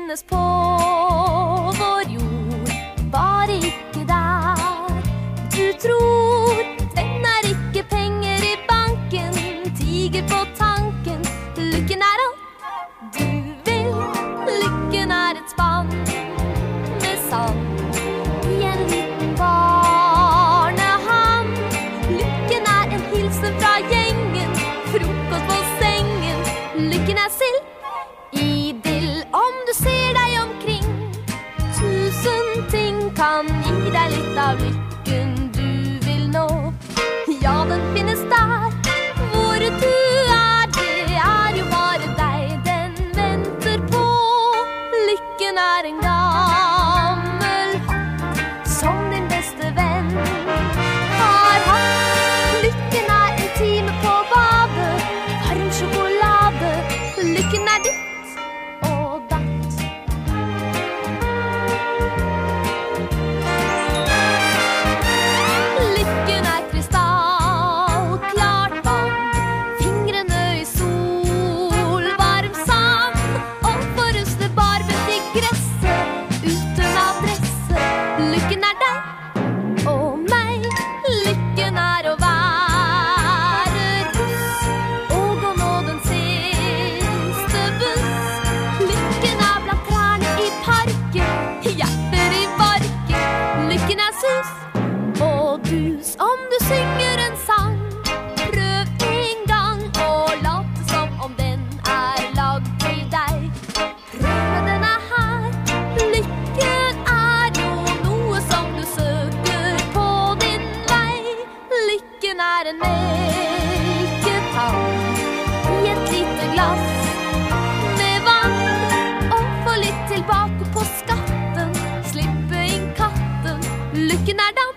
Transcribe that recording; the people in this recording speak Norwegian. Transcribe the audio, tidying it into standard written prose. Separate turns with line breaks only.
finnes på vår jord, bare ikke der du tror. Den ikke penger i banken, tiger på tanken. Lykken alt du vil, lykken et spann med sand i en liten barnehand. Lykken en hilsen fra gjengen, frokost på sengen. Lykken sild i dill om du ser deg omkring. 1000 ting kan gi deg litt av lykken du vil nå. Ja, den finnes der hvor du det jo bare deg den venter på. Lykken en gammel hatt som din beste venn har hatt. Lykken en time på badet, varm sjokolade. Lykken ditt og datt. Lykken krystallklart vann, fingrene i sol, varm sand. Og forreste barbet i gresset, uten adresse. Lykken deg og meg. Lykken å være russ og å nå den siste buss. Lykken blant trærne i parken, hjerter i barken. Lykken sus og dus om du synger en sang. Prøv en gang og late som om den lagd til deg. Prøv den her. Lykken jo noe som du søker på din vei. Lykken en melketann i et lite glass med vann. Og få litt tilbake på skatten, slippe inn katten. Lykken da